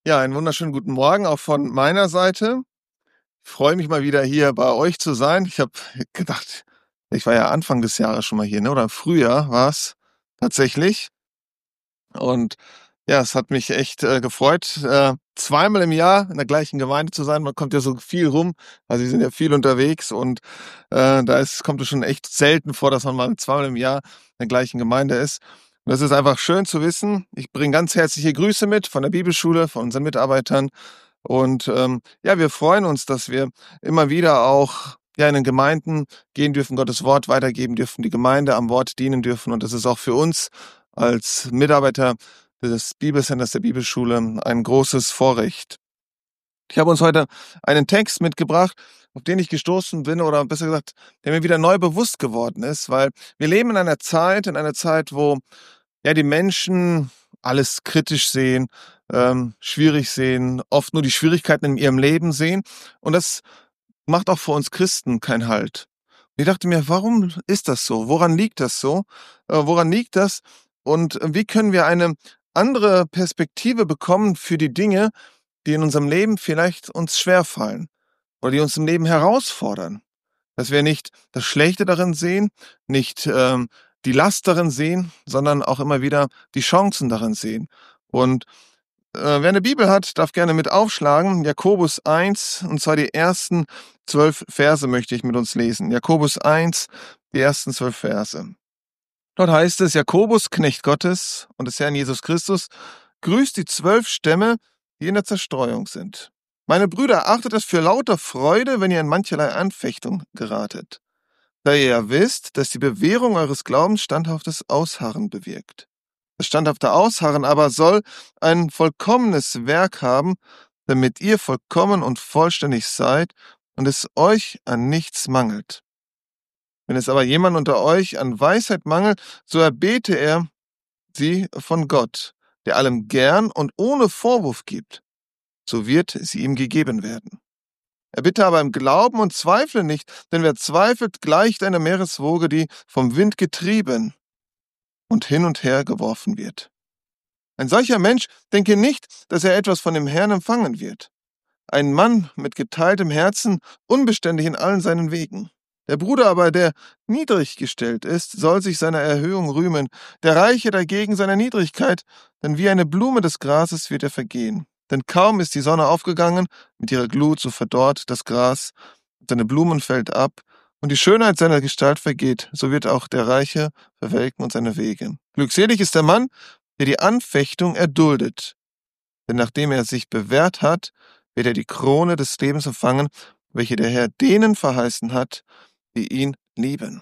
Ja, einen wunderschönen guten Morgen auch von meiner Seite. Ich freue mich mal wieder hier bei euch zu sein. Ich habe gedacht, ich war ja Anfang des Jahres schon mal hier, ne? Oder im Frühjahr war's tatsächlich. Und ja, es hat mich echt gefreut, zweimal im Jahr in der gleichen Gemeinde zu sein. Man kommt ja so viel rum, also wir sind ja viel unterwegs und kommt es schon echt selten vor, dass man mal zweimal im Jahr in der gleichen Gemeinde ist. Und das ist einfach schön zu wissen. Ich bringe ganz herzliche Grüße mit von der Bibelschule, von unseren Mitarbeitern. Und ja, wir freuen uns, dass wir immer wieder auch ja, in den Gemeinden gehen dürfen, Gottes Wort weitergeben dürfen, die Gemeinde am Wort dienen dürfen. Und das ist auch für uns als Mitarbeiter des Bibelcenters der Bibelschule ein großes Vorrecht. Ich habe uns heute einen Text mitgebracht, auf den ich gestoßen bin, oder besser gesagt, der mir wieder neu bewusst geworden ist, weil wir leben in einer Zeit, wo ja die Menschen alles kritisch sehen, schwierig sehen, oft nur die Schwierigkeiten in ihrem Leben sehen. Und das macht auch für uns Christen keinen Halt. Und ich dachte mir, warum ist das so? Woran liegt das so? Woran liegt das? Und wie können wir eine andere Perspektive bekommen für die Dinge, die in unserem Leben vielleicht uns schwerfallen oder die uns im Leben herausfordern? Dass wir nicht das Schlechte darin sehen, nicht die Last darin sehen, sondern auch immer wieder die Chancen darin sehen. Und wer eine Bibel hat, darf gerne mit aufschlagen. Jakobus 1, und zwar die ersten 12 Verse möchte ich mit uns lesen. Jakobus 1, die ersten 12 Verse. Dort heißt es, Jakobus, Knecht Gottes und des Herrn Jesus Christus, grüßt die 12 Stämme, die in der Zerstreuung sind. Meine Brüder, achtet es für lauter Freude, wenn ihr in mancherlei Anfechtung geratet, da ihr ja wisst, dass die Bewährung eures Glaubens standhaftes Ausharren bewirkt. Das standhafte Ausharren aber soll ein vollkommenes Werk haben, damit ihr vollkommen und vollständig seid und es euch an nichts mangelt. Wenn es aber jemand unter euch an Weisheit mangelt, so erbete er sie von Gott, der allem gern und ohne Vorwurf gibt, so wird sie ihm gegeben werden. Erbitte aber im Glauben und zweifle nicht, denn wer zweifelt, gleicht einer Meereswoge, die vom Wind getrieben und hin und her geworfen wird. Ein solcher Mensch denke nicht, dass er etwas von dem Herrn empfangen wird. Ein Mann mit geteiltem Herzen, unbeständig in allen seinen Wegen. Der Bruder aber, der niedrig gestellt ist, soll sich seiner Erhöhung rühmen, der Reiche dagegen seiner Niedrigkeit, denn wie eine Blume des Grases wird er vergehen. Denn kaum ist die Sonne aufgegangen, mit ihrer Glut so verdorrt das Gras, seine Blumen fällt ab, und die Schönheit seiner Gestalt vergeht, so wird auch der Reiche verwelken und seine Wege. Glückselig ist der Mann, der die Anfechtung erduldet, denn nachdem er sich bewährt hat, wird er die Krone des Lebens empfangen, welche der Herr denen verheißen hat, die ihn lieben.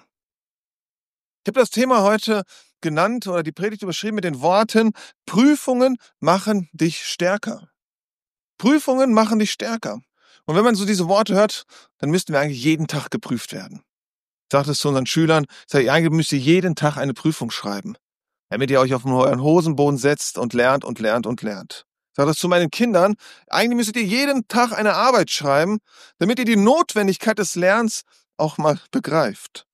Ich habe das Thema heute genannt oder die Predigt überschrieben mit den Worten: Prüfungen machen dich stärker. Prüfungen machen dich stärker. Und wenn man so diese Worte hört, dann müssten wir eigentlich jeden Tag geprüft werden. Ich sage es zu unseren Schülern, ich sage, eigentlich müsst ihr jeden Tag eine Prüfung schreiben, damit ihr euch auf euren Hosenboden setzt und lernt und lernt und lernt. Ich sage das zu meinen Kindern, eigentlich müsstet ihr jeden Tag eine Arbeit schreiben, damit ihr die Notwendigkeit des Lernens auch mal begreift.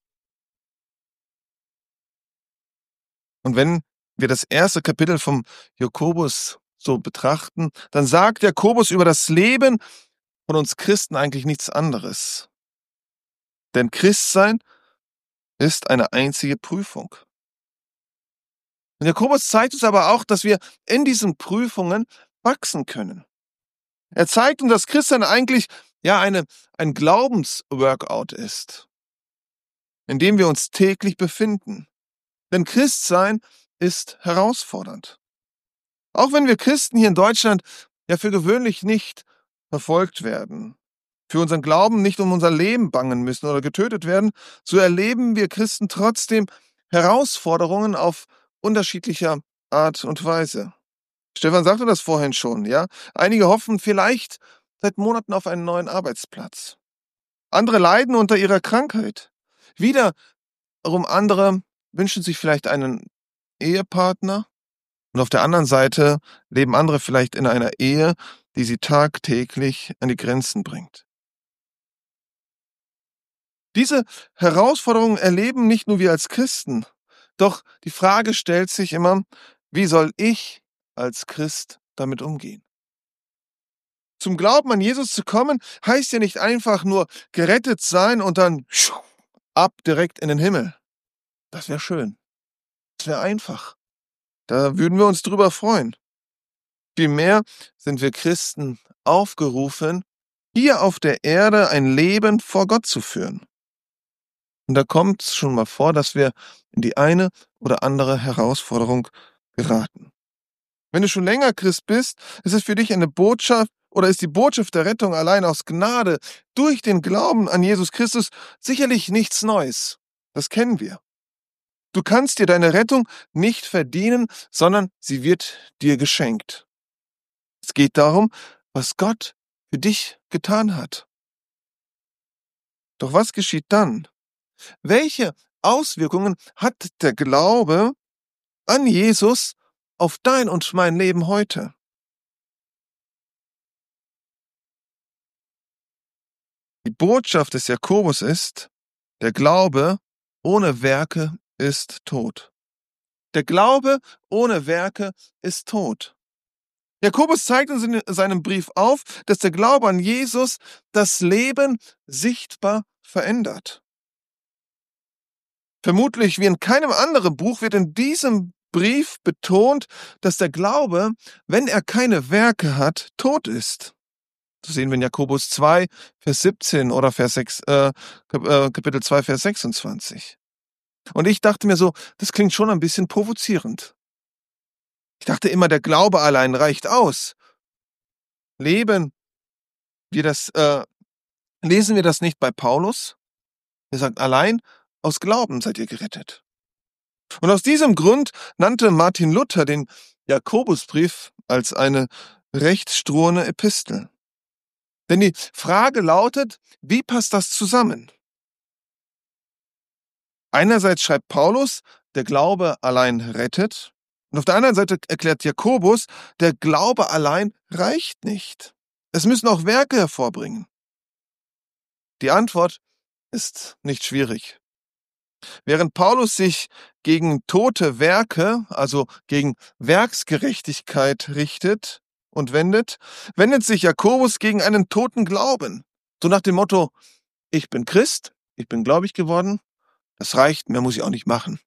Und wenn wir das erste Kapitel vom Jakobus so betrachten, dann sagt Jakobus über das Leben von uns Christen eigentlich nichts anderes. Denn Christsein ist eine einzige Prüfung. Und Jakobus zeigt uns aber auch, dass wir in diesen Prüfungen wachsen können. Er zeigt uns, dass Christsein eigentlich ja ein Glaubensworkout ist, in dem wir uns täglich befinden. Denn Christsein ist herausfordernd. Auch wenn wir Christen hier in Deutschland ja für gewöhnlich nicht verfolgt werden, für unseren Glauben nicht um unser Leben bangen müssen oder getötet werden, so erleben wir Christen trotzdem Herausforderungen auf unterschiedlicher Art und Weise. Stefan sagte das vorhin schon, ja? Einige hoffen vielleicht seit Monaten auf einen neuen Arbeitsplatz. Andere leiden unter ihrer Krankheit. Wiederum andere wünschen sich vielleicht einen Ehepartner. Und auf der anderen Seite leben andere vielleicht in einer Ehe, die sie tagtäglich an die Grenzen bringt. Diese Herausforderungen erleben nicht nur wir als Christen, doch die Frage stellt sich immer, wie soll ich als Christ damit umgehen? Zum Glauben an Jesus zu kommen, heißt ja nicht einfach nur gerettet sein und dann ab direkt in den Himmel. Das wäre schön. Das wäre einfach. Da würden wir uns drüber freuen. Vielmehr sind wir Christen aufgerufen, hier auf der Erde ein Leben vor Gott zu führen. Und da kommt es schon mal vor, dass wir in die eine oder andere Herausforderung geraten. Wenn du schon länger Christ bist, ist es für dich eine Botschaft oder ist die Botschaft der Rettung allein aus Gnade durch den Glauben an Jesus Christus sicherlich nichts Neues. Das kennen wir. Du kannst dir deine Rettung nicht verdienen, sondern sie wird dir geschenkt. Es geht darum, was Gott für dich getan hat. Doch was geschieht dann? Welche Auswirkungen hat der Glaube an Jesus auf dein und mein Leben heute? Die Botschaft des Jakobus ist, der Glaube ohne Werke ist tot. Der Glaube ohne Werke ist tot. Jakobus zeigt uns in seinem Brief auf, dass der Glaube an Jesus das Leben sichtbar verändert. Vermutlich wie in keinem anderen Buch wird in diesem Brief betont, dass der Glaube, wenn er keine Werke hat, tot ist. Das sehen wir in Jakobus 2, Vers 17 oder Kapitel 2, Vers 26. Und ich dachte mir so, das klingt schon ein bisschen provozierend. Ich dachte immer, der Glaube allein reicht aus. Leben wir das, lesen wir das nicht bei Paulus? Er sagt, allein aus Glauben seid ihr gerettet. Und aus diesem Grund nannte Martin Luther den Jakobusbrief als eine rechtsstruene Epistel. Denn die Frage lautet, wie passt das zusammen? Einerseits schreibt Paulus, der Glaube allein rettet, und auf der anderen Seite erklärt Jakobus, der Glaube allein reicht nicht. Es müssen auch Werke hervorbringen. Die Antwort ist nicht schwierig. Während Paulus sich gegen tote Werke, also gegen Werksgerechtigkeit richtet und wendet sich Jakobus gegen einen toten Glauben. So nach dem Motto, ich bin Christ, ich bin gläubig geworden, das reicht, mehr muss ich auch nicht machen.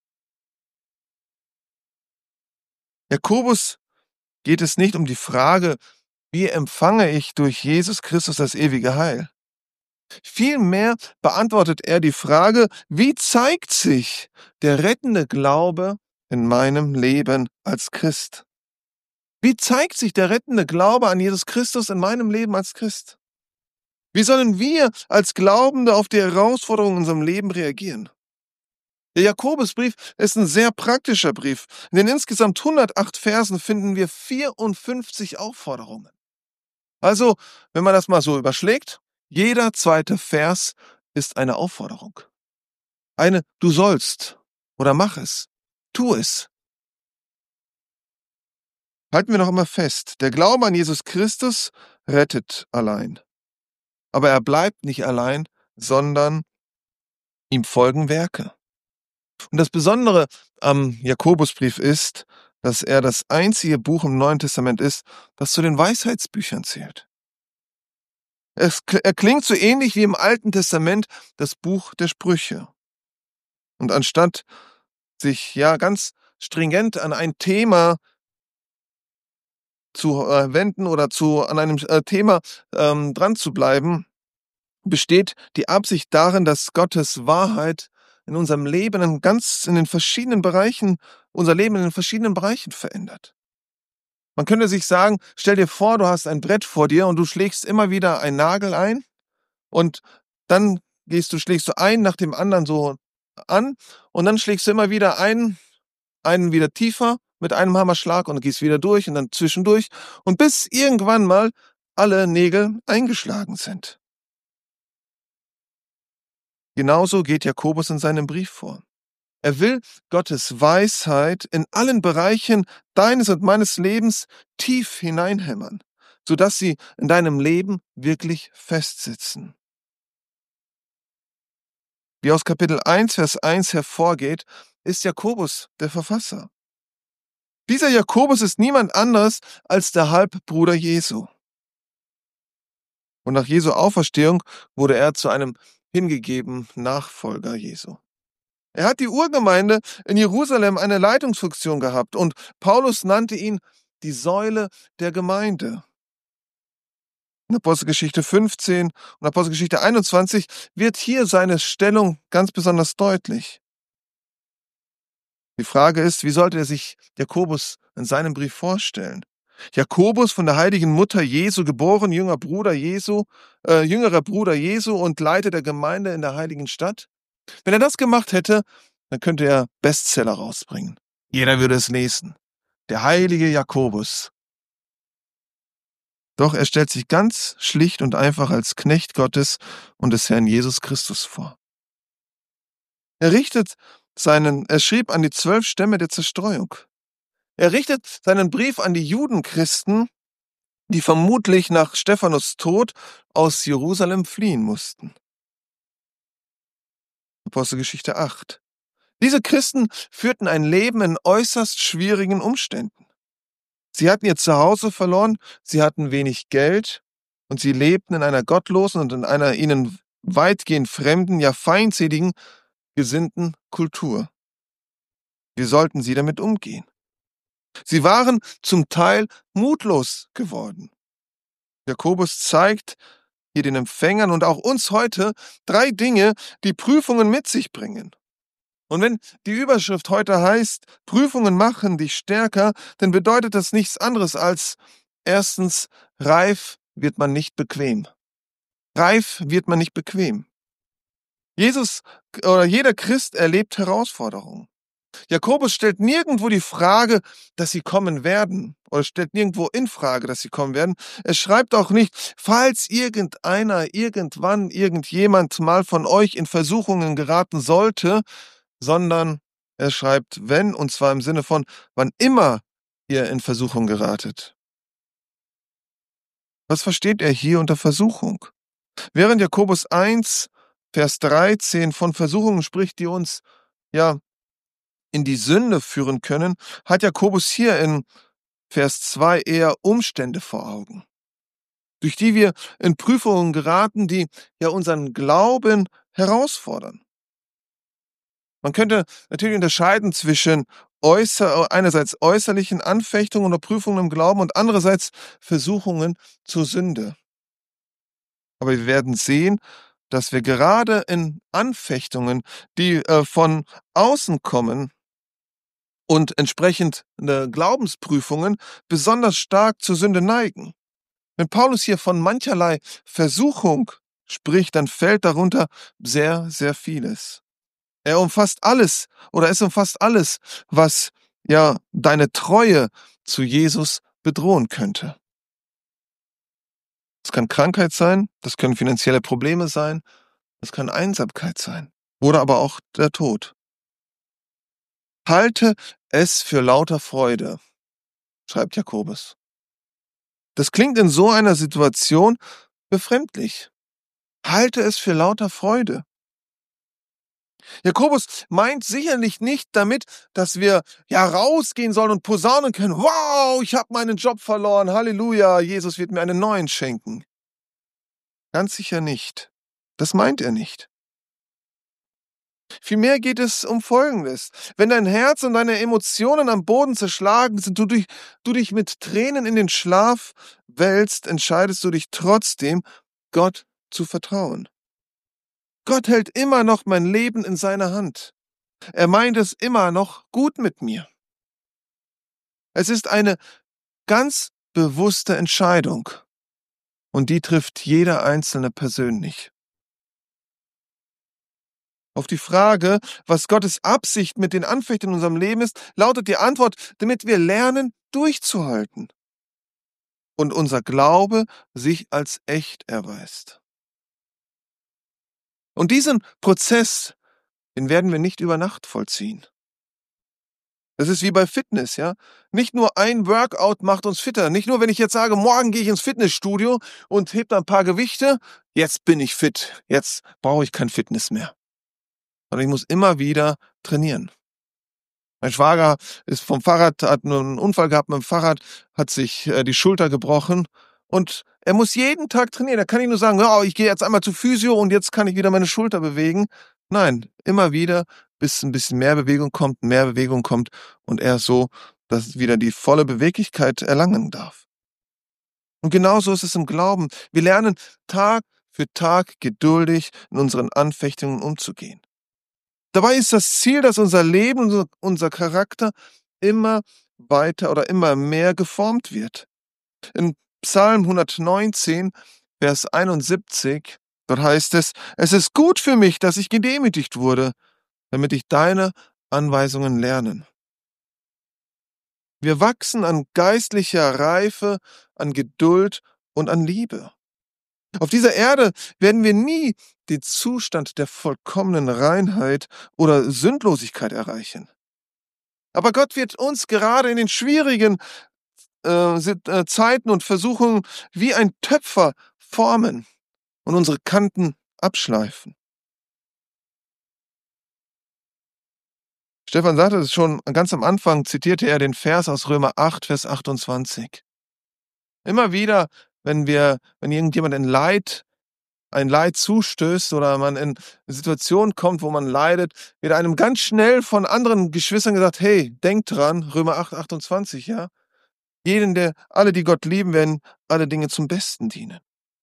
Jakobus geht es nicht um die Frage, wie empfange ich durch Jesus Christus das ewige Heil? Vielmehr beantwortet er die Frage, wie zeigt sich der rettende Glaube in meinem Leben als Christ? Wie zeigt sich der rettende Glaube an Jesus Christus in meinem Leben als Christ? Wie sollen wir als Glaubende auf die Herausforderungen in unserem Leben reagieren? Der Jakobusbrief ist ein sehr praktischer Brief. In den insgesamt 108 Versen finden wir 54 Aufforderungen. Also, wenn man das mal so überschlägt, jeder zweite Vers ist eine Aufforderung. Eine Du sollst oder mach es, tu es. Halten wir noch einmal fest, der Glaube an Jesus Christus rettet allein. Aber er bleibt nicht allein, sondern ihm folgen Werke. Und das Besondere am Jakobusbrief ist, dass er das einzige Buch im Neuen Testament ist, das zu den Weisheitsbüchern zählt. Er klingt so ähnlich wie im Alten Testament das Buch der Sprüche. Und anstatt sich ganz stringent an ein Thema zu wenden oder an einem Thema dran zu bleiben, besteht die Absicht darin, dass Gottes Wahrheit in unserem Leben unser Leben in den verschiedenen Bereichen verändert. Man könnte sich sagen, stell dir vor, du hast ein Brett vor dir und du schlägst immer wieder einen Nagel ein und dann schlägst du einen nach dem anderen so an und dann schlägst du immer wieder einen wieder tiefer mit einem Hammerschlag und gehst wieder durch und dann zwischendurch und bis irgendwann mal alle Nägel eingeschlagen sind. Genauso geht Jakobus in seinem Brief vor. Er will Gottes Weisheit in allen Bereichen deines und meines Lebens tief hineinhämmern, sodass sie in deinem Leben wirklich festsitzen. Wie aus Kapitel 1, Vers 1 hervorgeht, ist Jakobus der Verfasser. Dieser Jakobus ist niemand anderes als der Halbbruder Jesu. Und nach Jesu Auferstehung wurde er zu einem hingegebenen Nachfolger Jesu. Er hat die Urgemeinde in Jerusalem eine Leitungsfunktion gehabt und Paulus nannte ihn die Säule der Gemeinde. In Apostelgeschichte 15 und Apostelgeschichte 21 wird hier seine Stellung ganz besonders deutlich. Die Frage ist, wie sollte er sich Jakobus in seinem Brief vorstellen? Jakobus, von der heiligen Mutter Jesu geboren, jüngerer Bruder Jesu und Leiter der Gemeinde in der heiligen Stadt. Wenn er das gemacht hätte, dann könnte er Bestseller rausbringen. Jeder würde es lesen. Der heilige Jakobus. Doch er stellt sich ganz schlicht und einfach als Knecht Gottes und des Herrn Jesus Christus vor. Er schrieb an die 12 Stämme der Zerstreuung. Er richtet seinen Brief an die Judenchristen, die vermutlich nach Stephanus Tod aus Jerusalem fliehen mussten. Apostelgeschichte 8. Diese Christen führten ein Leben in äußerst schwierigen Umständen. Sie hatten ihr Zuhause verloren, sie hatten wenig Geld und sie lebten in einer gottlosen und in einer ihnen weitgehend fremden, ja feindseligen, gesinnten Kultur. Wie sollten sie damit umgehen? Sie waren zum Teil mutlos geworden. Jakobus zeigt hier den Empfängern und auch uns heute 3 Dinge, die Prüfungen mit sich bringen. Und wenn die Überschrift heute heißt, Prüfungen machen dich stärker, dann bedeutet das nichts anderes als erstens, reif wird man nicht bequem. Reif wird man nicht bequem. Jeder Christ erlebt Herausforderungen. Jakobus stellt nirgendwo die Frage, dass sie kommen werden, oder stellt nirgendwo in Frage, dass sie kommen werden. Er schreibt auch nicht, falls irgendjemand mal von euch in Versuchungen geraten sollte, sondern er schreibt, wenn, und zwar im Sinne von, wann immer ihr in Versuchung geratet. Was versteht er hier unter Versuchung? Während Jakobus 1, Vers 13 von Versuchungen spricht, die uns in die Sünde führen können, hat Jakobus hier in Vers 2 eher Umstände vor Augen, durch die wir in Prüfungen geraten, die unseren Glauben herausfordern. Man könnte natürlich unterscheiden zwischen einerseits äußerlichen Anfechtungen oder Prüfungen im Glauben und andererseits Versuchungen zur Sünde. Aber wir werden sehen, dass wir gerade in Anfechtungen, die von außen kommen, und entsprechend Glaubensprüfungen besonders stark zur Sünde neigen. Wenn Paulus hier von mancherlei Versuchung spricht, dann fällt darunter sehr, sehr vieles. Es umfasst alles, was deine Treue zu Jesus bedrohen könnte. Das kann Krankheit sein, das können finanzielle Probleme sein, das kann Einsamkeit sein oder aber auch der Tod. Halte es für lauter Freude, schreibt Jakobus. Das klingt in so einer Situation befremdlich. Halte es für lauter Freude. Jakobus meint sicherlich nicht damit, dass wir rausgehen sollen und posaunen können. Wow, ich habe meinen Job verloren. Halleluja, Jesus wird mir einen neuen schenken. Ganz sicher nicht. Das meint er nicht. Vielmehr geht es um Folgendes. Wenn dein Herz und deine Emotionen am Boden zerschlagen sind, du dich mit Tränen in den Schlaf wälzt, entscheidest du dich trotzdem, Gott zu vertrauen. Gott hält immer noch mein Leben in seiner Hand. Er meint es immer noch gut mit mir. Es ist eine ganz bewusste Entscheidung. Und die trifft jeder Einzelne persönlich. Auf die Frage, was Gottes Absicht mit den Anfechtungen in unserem Leben ist, lautet die Antwort, damit wir lernen, durchzuhalten. Und unser Glaube sich als echt erweist. Und diesen Prozess, den werden wir nicht über Nacht vollziehen. Das ist wie bei Fitness, Nicht nur ein Workout macht uns fitter. Nicht nur, wenn ich jetzt sage, morgen gehe ich ins Fitnessstudio und heb da ein paar Gewichte, jetzt bin ich fit, jetzt brauche ich kein Fitness mehr. Sondern ich muss immer wieder trainieren. Mein Schwager ist vom Fahrrad, hat einen Unfall gehabt mit dem Fahrrad, hat sich die Schulter gebrochen Und er muss jeden Tag trainieren. Er kann nicht nur sagen: „Ja, ich gehe jetzt einmal zur Physio und jetzt kann ich wieder meine Schulter bewegen.“ Nein, immer wieder, bis 'n bisschen mehr Bewegung kommt und er so, dass wieder die volle Beweglichkeit erlangen darf. Und genauso ist es im Glauben. Wir lernen Tag für Tag geduldig in unseren Anfechtungen umzugehen. Dabei ist das Ziel, dass unser Leben, unser Charakter immer weiter oder immer mehr geformt wird. In Psalm 119, Vers 71, dort heißt es: „Es ist gut für mich, dass ich gedemütigt wurde, damit ich deine Anweisungen lernen.“ Wir wachsen an geistlicher Reife, an Geduld und an Liebe. Auf dieser Erde werden wir nie den Zustand der vollkommenen Reinheit oder Sündlosigkeit erreichen. Aber Gott wird uns gerade in den schwierigen Zeiten und Versuchungen wie ein Töpfer formen und unsere Kanten abschleifen. Stefan sagte es schon ganz am Anfang, zitierte er den Vers aus Römer 8, Vers 28. Immer wieder, wenn irgendjemand in ein Leid zustößt oder man in 'ne Situation kommt, wo man leidet, wird einem ganz schnell von anderen Geschwistern gesagt: „Hey, denk dran, Römer 8, 28, ja? Alle, die Gott lieben, werden alle Dinge zum Besten dienen.“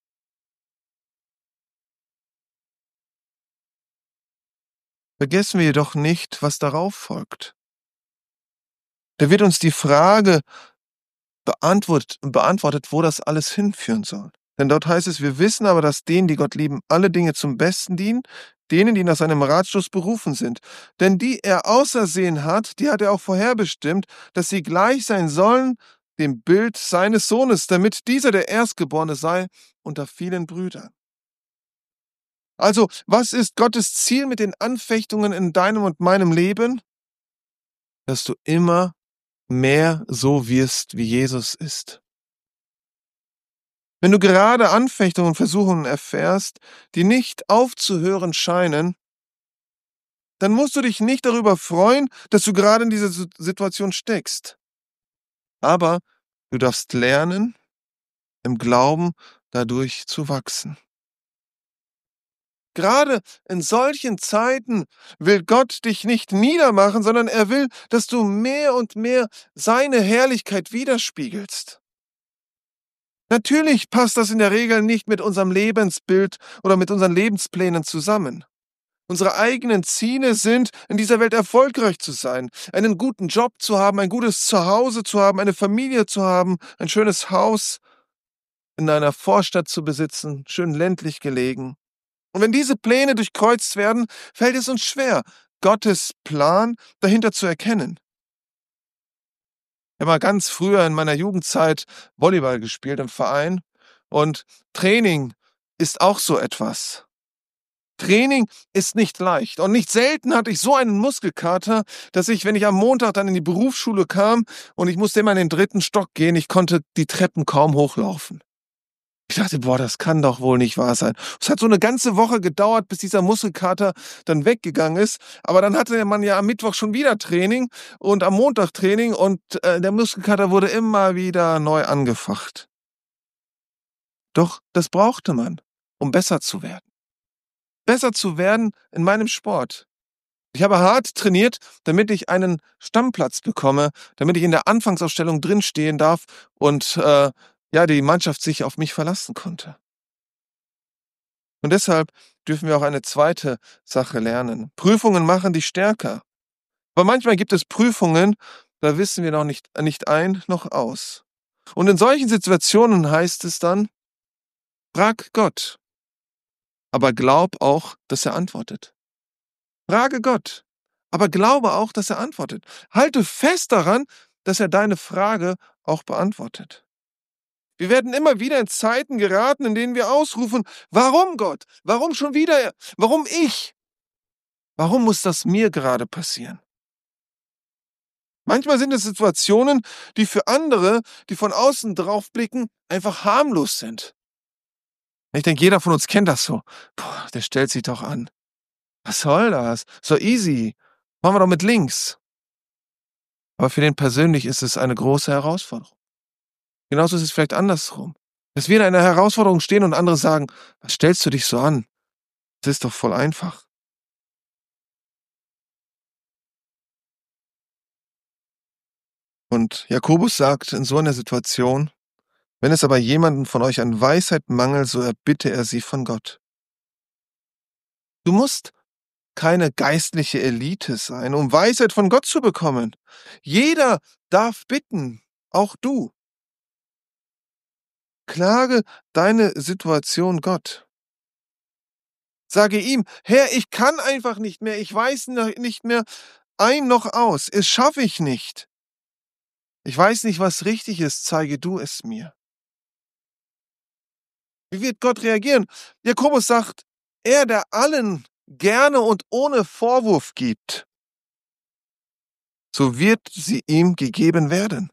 Vergessen wir jedoch nicht, was darauf folgt. Da wird uns die Frage beantwortet, wo das alles hinführen soll. Denn dort heißt es: „Wir wissen aber, dass denen, die Gott lieben, alle Dinge zum Besten dienen, denen, die nach seinem Ratschluss berufen sind. Denn die er ausersehen hat, die hat er auch vorherbestimmt, dass sie gleich sein sollen dem Bild seines Sohnes, damit dieser der Erstgeborene sei unter vielen Brüdern.“ Also, was ist Gottes Ziel mit den Anfechtungen in deinem und meinem Leben? Dass du immer mehr so wirst, wie Jesus ist. Wenn du gerade Anfechtungen und Versuchungen erfährst, die nicht aufzuhören scheinen, dann musst du dich nicht darüber freuen, dass du gerade in dieser Situation steckst. Aber du darfst lernen, im Glauben dadurch zu wachsen. Gerade in solchen Zeiten will Gott dich nicht niedermachen, sondern er will, dass du mehr und mehr seine Herrlichkeit widerspiegelst. Natürlich passt das in der Regel nicht mit unserem Lebensbild oder mit unseren Lebensplänen zusammen. Unsere eigenen Ziele sind, in dieser Welt erfolgreich zu sein, einen guten Job zu haben, ein gutes Zuhause zu haben, eine Familie zu haben, ein schönes Haus in einer Vorstadt zu besitzen, schön ländlich gelegen. Und wenn diese Pläne durchkreuzt werden, fällt es uns schwer, Gottes Plan dahinter zu erkennen. Ich habe mal ganz früher in meiner Jugendzeit Volleyball gespielt im Verein und Training ist auch so etwas. Training ist nicht leicht und nicht selten hatte ich so einen Muskelkater, dass ich, wenn ich am Montag dann in die Berufsschule kam und ich musste immer in den 3. Stock gehen, ich konnte die Treppen kaum hochlaufen. Ich dachte: „Boah, das kann doch wohl nicht wahr sein.“ Es hat so 'ne ganze Woche gedauert, bis dieser Muskelkater dann weggegangen ist, aber dann hatte man ja am Mittwoch schon wieder Training und am Montag Training und, der Muskelkater wurde immer wieder neu angefacht. Doch das brauchte man, um besser zu werden. Besser zu werden in meinem Sport. Ich habe hart trainiert, damit ich einen Stammplatz bekomme, damit ich in der Anfangsaufstellung drinstehen darf und, ja, die Mannschaft sich auf mich verlassen konnte. Und deshalb dürfen wir auch eine zweite Sache lernen. Prüfungen machen dich stärker. Aber manchmal gibt es Prüfungen, da wissen wir noch nicht ein noch aus. Und in solchen Situationen heißt es dann: „Frag Gott, aber glaub auch, dass er antwortet.“ Frage Gott, aber glaube auch, dass er antwortet. Halte fest daran, dass er deine Frage auch beantwortet. Wir werden immer wieder in Zeiten geraten, in denen wir ausrufen: „Warum Gott? Warum schon wieder? Warum ich? Warum muss das mir gerade passieren?“ Manchmal sind es Situationen, die für andere, die von außen drauf blicken, einfach harmlos sind. Ich denke, jeder von uns kennt das so. „Boah, der stellt sich doch an. Was soll das? So easy. Machen wir doch mit links.“ Aber für den persönlich ist es eine große Herausforderung. Genauso ist es vielleicht andersrum. Dass wir in einer Herausforderung stehen und andere sagen: „Was stellst du dich so an? Das ist doch voll einfach." Und Jakobus sagt in so einer Situation: „Wenn es aber jemanden von euch an Weisheit mangelt, so erbitte er sie von Gott." Du musst keine geistliche Elite sein, um Weisheit von Gott zu bekommen. Jeder darf bitten, auch du. Klage deine Situation Gott. Sage ihm: „Herr, ich kann einfach nicht mehr. Ich weiß nicht mehr ein noch aus. Es schaffe ich nicht. Ich weiß nicht, was richtig ist. Zeige du es mir." Wie wird Gott reagieren? Jakobus sagt: „Er, der allen gerne und ohne Vorwurf gibt, so wird sie ihm gegeben werden."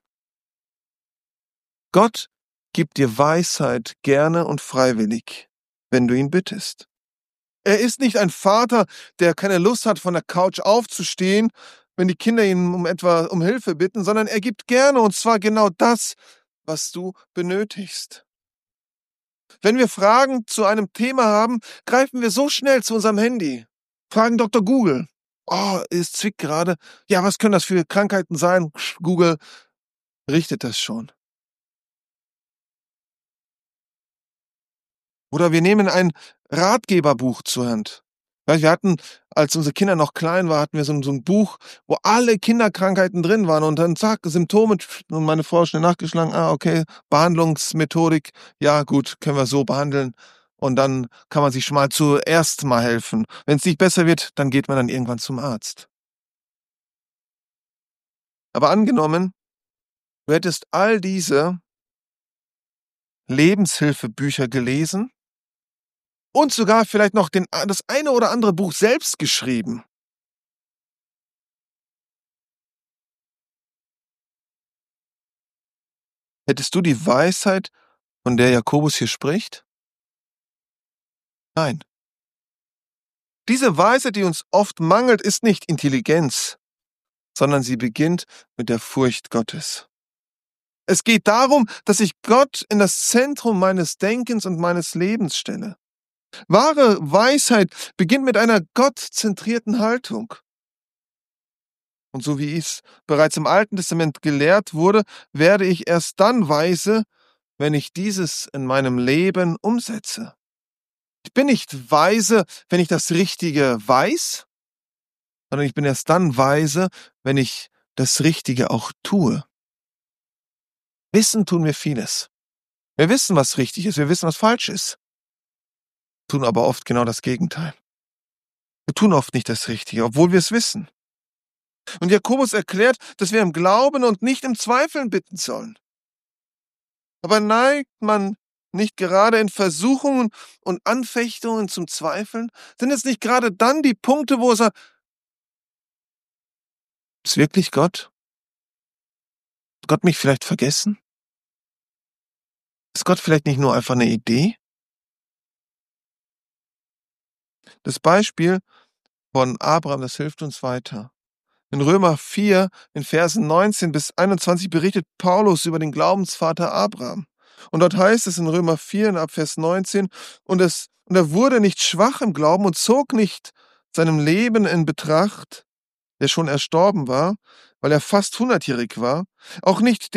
Gott gibt dir Weisheit gerne und freiwillig, wenn du ihn bittest. Er ist nicht ein Vater, der keine Lust hat, von der Couch aufzustehen, wenn die Kinder ihn um Hilfe bitten, sondern er gibt gerne, und zwar genau das, was du benötigst. Wenn wir Fragen zu einem Thema haben, greifen wir so schnell zu unserem Handy. Fragen Doktor Google. Oh, es zwickt gerade. Ja, was können das für Krankheiten sein? Google richtet das schon. Oder wir nehmen ein Ratgeberbuch zur Hand. Weil wir hatten, als unsere Kinder noch klein waren, hatten wir so 'n Buch, wo alle Kinderkrankheiten drin waren und dann zack, Symptome und meine Frau schnell nachgeschlagen: „Ah, okay, Behandlungsmethodik, ja gut, können wir so behandeln." Und dann kann man sich schon mal zuerst mal helfen. Wenn's nicht besser wird, dann geht man dann irgendwann zum Arzt. Aber angenommen, du hättest all diese Lebenshilfebücher gelesen und sogar vielleicht noch das eine oder andere Buch selbst geschrieben. Hättest du die Weisheit, von der Jakobus hier spricht? Nein. Diese Weisheit, die uns oft mangelt, ist nicht Intelligenz, sondern sie beginnt mit der Furcht Gottes. Es geht darum, dass ich Gott in das Zentrum meines Denkens und meines Lebens stelle. Wahre Weisheit beginnt mit einer gottzentrierten Haltung. Und so wie es bereits im Alten Testament gelehrt wurde, werde ich erst dann weise, wenn ich dieses in meinem Leben umsetze. Ich bin nicht weise, wenn ich das Richtige weiß, sondern ich bin erst dann weise, wenn ich das Richtige auch tue. Wissen tun wir vieles. Wir wissen, was richtig ist, wir wissen, was falsch ist, tun aber oft genau das Gegenteil. Wir tun oft nicht das Richtige, obwohl wir es wissen. Und Jakobus erklärt, dass wir im Glauben und nicht im Zweifeln bitten sollen. Aber neigt man nicht gerade in Versuchungen und Anfechtungen zum Zweifeln? Sind es nicht gerade dann die Punkte, wo er sagt: „Ist wirklich Gott? Hat Gott mich vielleicht vergessen? Ist Gott vielleicht nicht nur einfach eine Idee?" Das Beispiel von Abraham, das hilft uns weiter. In Römer 4, in Versen 19 bis 21 berichtet Paulus über den Glaubensvater Abraham. Und dort heißt es in Römer 4 ab Vers 19: „Und er wurde nicht schwach im Glauben und zog nicht seinem Leben in Betracht, der schon erstorben war, weil er fast hundertjährig war, auch nicht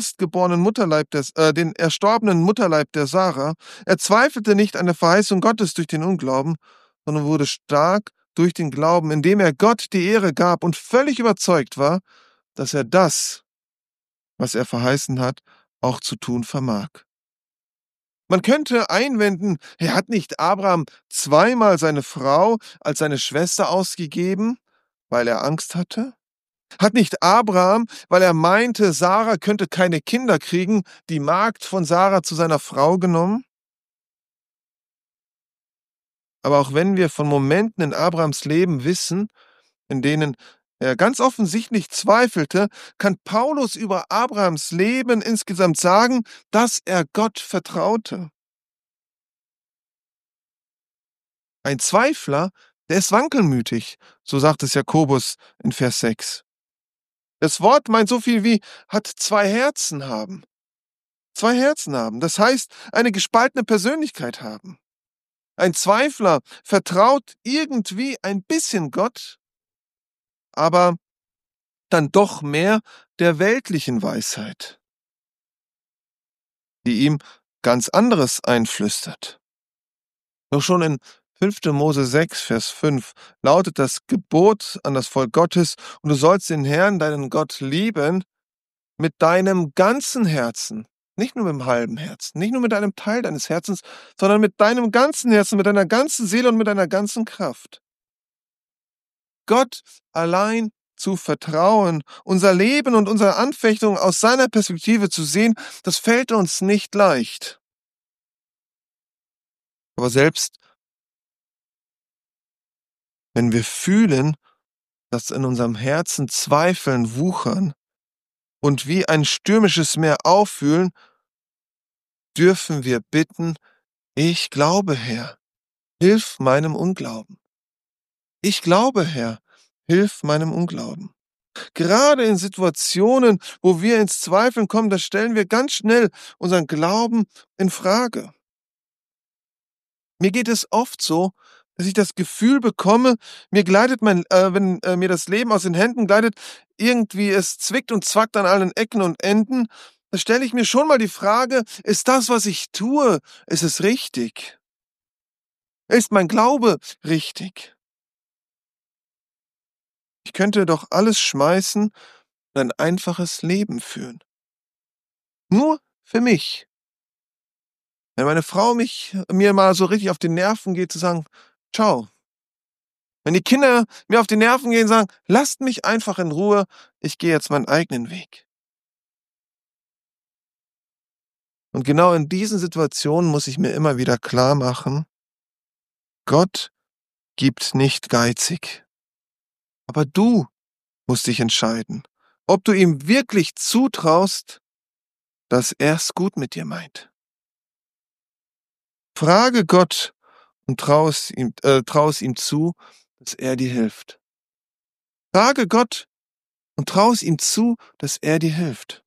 den erstorbenen Mutterleib der Sarah. Er zweifelte nicht an der Verheißung Gottes durch den Unglauben, sondern wurde stark durch den Glauben, indem er Gott die Ehre gab und völlig überzeugt war, dass er das, was er verheißen hat, auch zu tun vermag." Man könnte einwenden, er hat nicht Abraham zweimal seine Frau als seine Schwester ausgegeben, weil er Angst hatte? Hat nicht Abraham, weil er meinte, Sarah könnte keine Kinder kriegen, die Magd von Sarah zu seiner Frau genommen? Aber auch wenn wir von Momenten in Abrahams Leben wissen, in denen er ganz offensichtlich zweifelte, kann Paulus über Abrahams Leben insgesamt sagen, dass er Gott vertraute. Ein Zweifler, der ist wankelmütig, so sagt es Jakobus in Vers 6. Das Wort meint so viel wie hat zwei Herzen haben. 2 Herzen haben. Das heißt, eine gespaltene Persönlichkeit haben. Ein Zweifler vertraut irgendwie ein bisschen Gott, aber dann doch mehr der weltlichen Weisheit, die ihm ganz anderes einflüstert. Doch schon in 5. Mose 6, Vers 5 lautet das Gebot an das Volk Gottes: „Und du sollst den Herrn, deinen Gott, lieben mit deinem ganzen Herzen.“ Nicht nur mit dem halben Herzen, nicht nur mit einem Teil deines Herzens, sondern mit deinem ganzen Herzen, mit deiner ganzen Seele und mit deiner ganzen Kraft. Gott allein zu vertrauen, unser Leben und unsere Anfechtung aus seiner Perspektive zu sehen, das fällt uns nicht leicht. Aber selbst wenn wir fühlen, dass in unserem Herzen Zweifeln wuchern und wie ein stürmisches Meer auffühlen, dürfen wir bitten: „Ich glaube, Herr, hilf meinem Unglauben. Ich glaube, Herr, hilf meinem Unglauben.“ Gerade in Situationen, wo wir ins Zweifeln kommen, da stellen wir ganz schnell unseren Glauben in Frage. Mir geht es oft so, dass ich das Gefühl bekomme, mir gleitet wenn mir das Leben aus den Händen gleitet, irgendwie es zwickt und zwackt an allen Ecken und Enden, da stelle ich mir schon mal die Frage: Ist das, was ich tue, ist es richtig? Ist mein Glaube richtig? Ich könnte doch alles schmeißen und ein einfaches Leben führen. Nur für mich. Wenn meine Frau mir mal so richtig auf die Nerven geht, zu sagen: „Tschau.“ Wenn die Kinder mir auf die Nerven gehen, sagen: „Lasst mich einfach in Ruhe, ich gehe jetzt meinen eigenen Weg.“ Und genau in diesen Situationen muss ich mir immer wieder klarmachen: Gott gibt nicht geizig. Aber du musst dich entscheiden, ob du ihm wirklich zutraust, dass er's gut mit dir meint. Frage Gott und trau es ihm zu, dass er dir hilft. Frage Gott und trau es ihm zu, dass er dir hilft.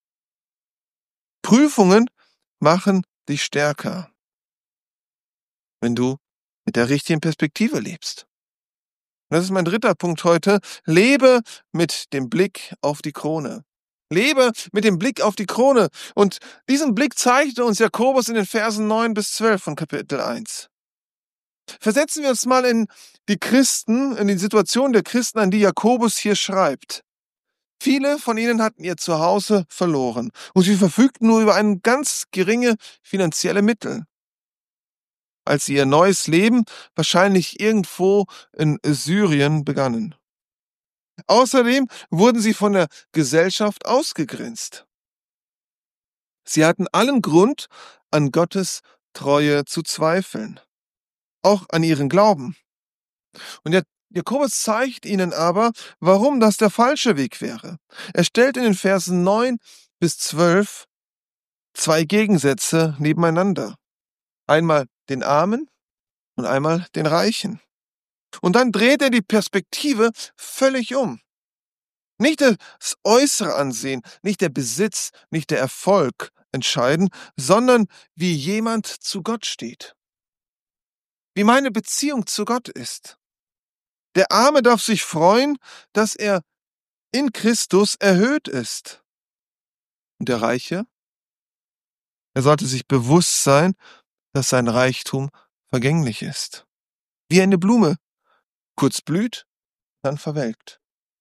Prüfungen machen dich stärker, wenn du mit der richtigen Perspektive lebst. Und das ist mein 3. Punkt heute. Lebe mit dem Blick auf die Krone. Lebe mit dem Blick auf die Krone. Und diesen Blick zeigte uns Jakobus in den Versen 9 bis 12 von Kapitel 1. Versetzen wir uns mal in die Situation der Christen, an die Jakobus hier schreibt. Viele von ihnen hatten ihr Zuhause verloren und sie verfügten nur über ein ganz geringe finanzielle Mittel, als sie ihr neues Leben wahrscheinlich irgendwo in Syrien begannen. Außerdem wurden sie von der Gesellschaft ausgegrenzt. Sie hatten allen Grund, an Gottes Treue zu zweifeln, auch an ihren Glauben. Und Jakobus zeigt ihnen aber, warum das der falsche Weg wäre. Er stellt in den Versen 9 bis 12 2 Gegensätze nebeneinander. Einmal den Armen und einmal den Reichen. Und dann dreht er die Perspektive völlig um. Nicht das äußere Ansehen, nicht der Besitz, nicht der Erfolg entscheiden, sondern wie jemand zu Gott steht. Wie meine Beziehung zu Gott ist. Der Arme darf sich freuen, dass er in Christus erhöht ist. Und der Reiche? Er sollte sich bewusst sein, dass sein Reichtum vergänglich ist. Wie eine Blume, kurz blüht, dann verwelkt.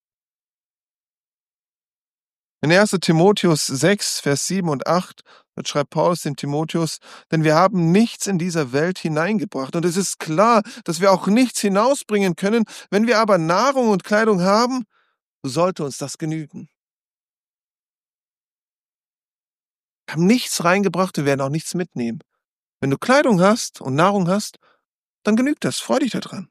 In 1. Timotheus 6, Vers 7 und 8, dort schreibt Paulus dem Timotheus: „Denn wir haben nichts in dieser Welt hineingebracht, und es ist klar, dass wir auch nichts hinausbringen können. Wenn wir aber Nahrung und Kleidung haben, so sollte uns das genügen.“ Wir haben nichts reingebracht, wir werden auch nichts mitnehmen. Wenn du Kleidung hast und Nahrung hast, dann genügt das. Freu dich daran.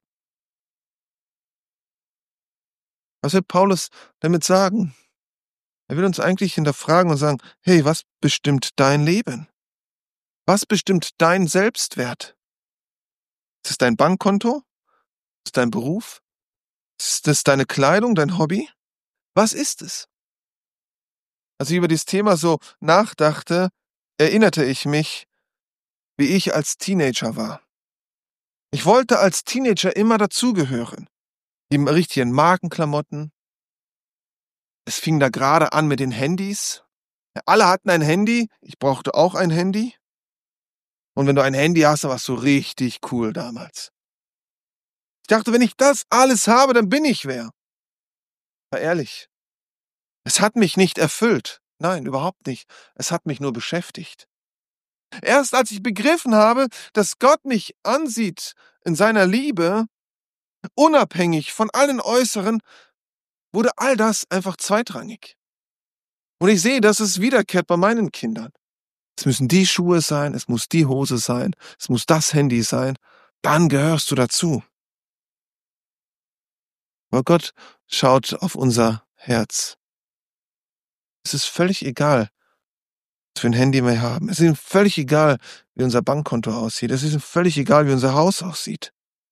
Was will Paulus damit sagen? Er will uns eigentlich hinterfragen und sagen: „Hey, was bestimmt dein Leben? Was bestimmt deinen Selbstwert? Ist es dein Bankkonto? Ist es dein Beruf? Ist es deine Kleidung, dein Hobby? Was ist es?“ Als ich über dieses Thema so nachdachte, erinnerte ich mich, wie ich als Teenager war. Ich wollte als Teenager immer dazugehören. Die richtigen Markenklamotten. Es fing da gerade an mit den Handys. Ja, alle hatten ein Handy, ich brauchte auch ein Handy. Und wenn du ein Handy hast, dann warst du richtig cool damals. Ich dachte, wenn ich das alles habe, dann bin ich wer. War ehrlich. Es hat mich nicht erfüllt. Nein, überhaupt nicht. Es hat mich nur beschäftigt. Erst als ich begriffen habe, dass Gott mich ansieht in seiner Liebe, unabhängig von allen Äußeren, wurde all das einfach zweitrangig. Und ich sehe, dass es wiederkehrt bei meinen Kindern. Es müssen die Schuhe sein, es muss die Hose sein, es muss das Handy sein. Dann gehörst du dazu. Aber Gott schaut auf unser Herz. Es ist völlig egal, was für ein Handy wir haben. Es ist ihm völlig egal, wie unser Bankkonto aussieht. Es ist ihm völlig egal, wie unser Haus aussieht.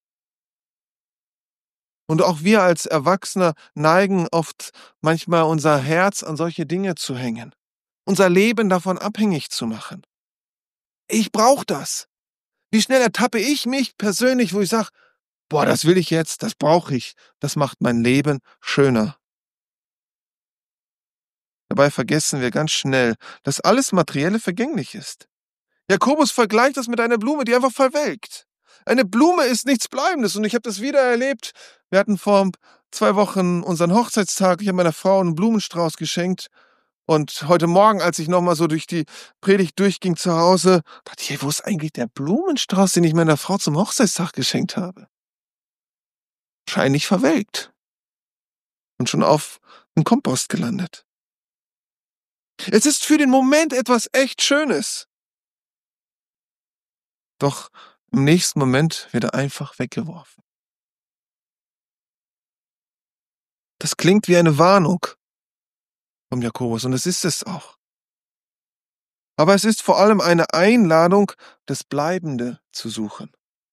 Und auch wir als Erwachsene neigen oft manchmal unser Herz an solche Dinge zu hängen. Unser Leben davon abhängig zu machen. Ich brauche das. Wie schnell ertappe ich mich persönlich, wo ich sage, boah, das will ich jetzt, das brauche ich. Das macht mein Leben schöner. Dabei vergessen wir ganz schnell, dass alles Materielle vergänglich ist. Jakobus vergleicht das mit einer Blume, die einfach verwelkt. Eine Blume ist nichts Bleibendes und ich habe das wieder erlebt. Wir hatten vor 2 Wochen unseren Hochzeitstag. Ich habe meiner Frau einen Blumenstrauß geschenkt. Und heute Morgen, als ich nochmal so durch die Predigt durchging zu Hause, dachte ich, hey, wo ist eigentlich der Blumenstrauß, den ich meiner Frau zum Hochzeitstag geschenkt habe? Wahrscheinlich verwelkt und schon auf dem Kompost gelandet. Es ist für den Moment etwas echt Schönes. Doch im nächsten Moment wird er einfach weggeworfen. Das klingt wie eine Warnung vom Jakobus und es ist es auch. Aber es ist vor allem eine Einladung, das Bleibende zu suchen.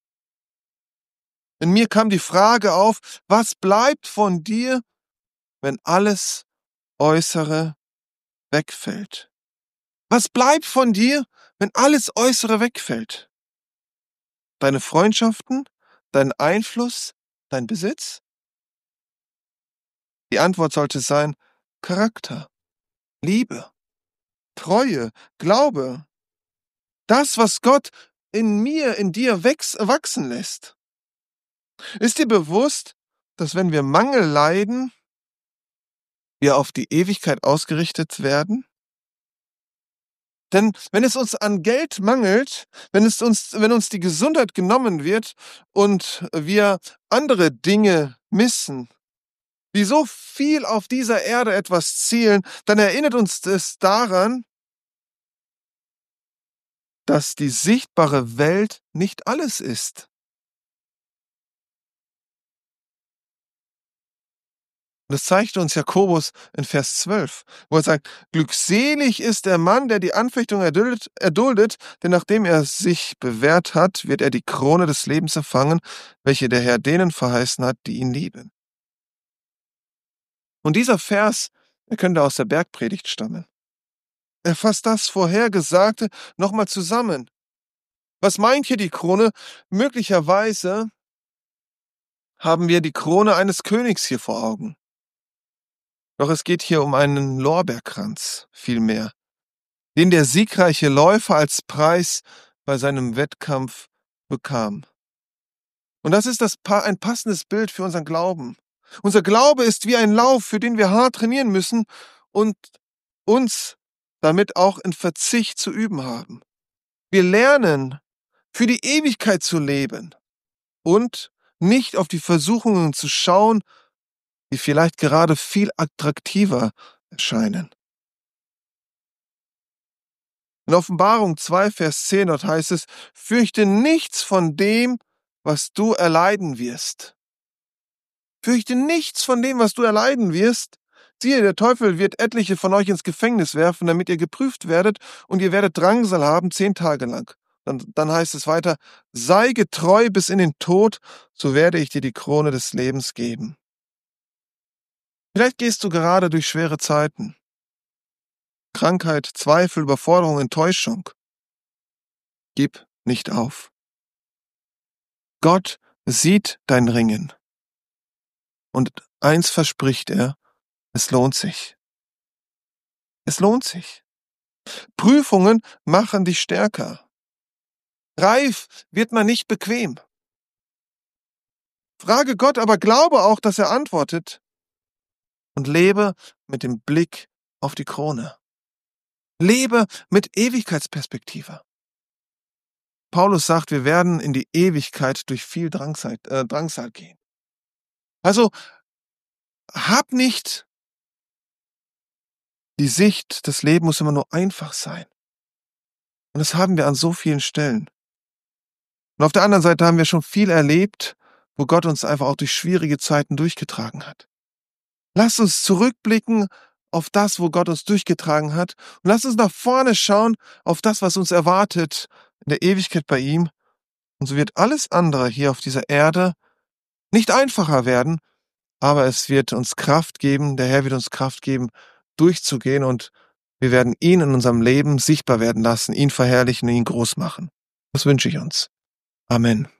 In mir kam die Frage auf, was bleibt von dir, wenn alles Äußere wegfällt? Was bleibt von dir, wenn alles Äußere wegfällt? Deine Freundschaften, dein Einfluss, dein Besitz? Die Antwort sollte sein, Charakter, Liebe, Treue, Glaube. Das, was Gott in mir, in dir wachsen lässt. Ist dir bewusst, dass wenn wir Mangel leiden, wir auf die Ewigkeit ausgerichtet werden? Denn wenn es uns an Geld mangelt, wenn uns die Gesundheit genommen wird und wir andere Dinge missen, wie so viel auf dieser Erde etwas zielen, dann erinnert uns das daran, dass die sichtbare Welt nicht alles ist. Und das zeigte uns Jakobus in Vers 12, wo er sagt, glückselig ist der Mann, der die Anfechtung erduldet, denn nachdem er sich bewährt hat, wird er die Krone des Lebens empfangen, welche der Herr denen verheißen hat, die ihn lieben. Und dieser Vers, er könnte aus der Bergpredigt stammen. Er fasst das Vorhergesagte nochmal zusammen. Was meint hier die Krone? Möglicherweise haben wir die Krone eines Königs hier vor Augen. Doch es geht hier um einen Lorbeerkranz vielmehr, den der siegreiche Läufer als Preis bei seinem Wettkampf bekam. Und das ist ein passendes Bild für unseren Glauben. Unser Glaube ist wie ein Lauf, für den wir hart trainieren müssen und uns damit auch in Verzicht zu üben haben. Wir lernen, für die Ewigkeit zu leben und nicht auf die Versuchungen zu schauen, die vielleicht gerade viel attraktiver erscheinen. In Offenbarung 2, Vers 10, dort heißt es, fürchte nichts von dem, was du erleiden wirst. Fürchte nichts von dem, was du erleiden wirst. Siehe, der Teufel wird etliche von euch ins Gefängnis werfen, damit ihr geprüft werdet, und ihr werdet Drangsal haben 10 Tage lang. Dann heißt es weiter, sei getreu bis in den Tod, so werde ich dir die Krone des Lebens geben. Vielleicht gehst du gerade durch schwere Zeiten. Krankheit, Zweifel, Überforderung, Enttäuschung. Gib nicht auf. Gott sieht dein Ringen. Und eins verspricht er, es lohnt sich. Es lohnt sich. Prüfungen machen dich stärker. Reif wird man nicht bequem. Frage Gott, aber glaube auch, dass er antwortet. Und lebe mit dem Blick auf die Krone. Lebe mit Ewigkeitsperspektive. Paulus sagt, wir werden in die Ewigkeit durch viel Drangsal gehen. Also, hab nicht die Sicht, das Leben muss immer nur einfach sein. Und das haben wir an so vielen Stellen. Und auf der anderen Seite haben wir schon viel erlebt, wo Gott uns einfach auch durch schwierige Zeiten durchgetragen hat. Lasst uns zurückblicken auf das, wo Gott uns durchgetragen hat. Und lasst uns nach vorne schauen auf das, was uns erwartet in der Ewigkeit bei ihm. Und so wird alles andere hier auf dieser Erde nicht einfacher werden, aber es wird uns Kraft geben, der Herr wird uns Kraft geben, durchzugehen und wir werden ihn in unserem Leben sichtbar werden lassen, ihn verherrlichen und ihn groß machen. Das wünsche ich uns. Amen.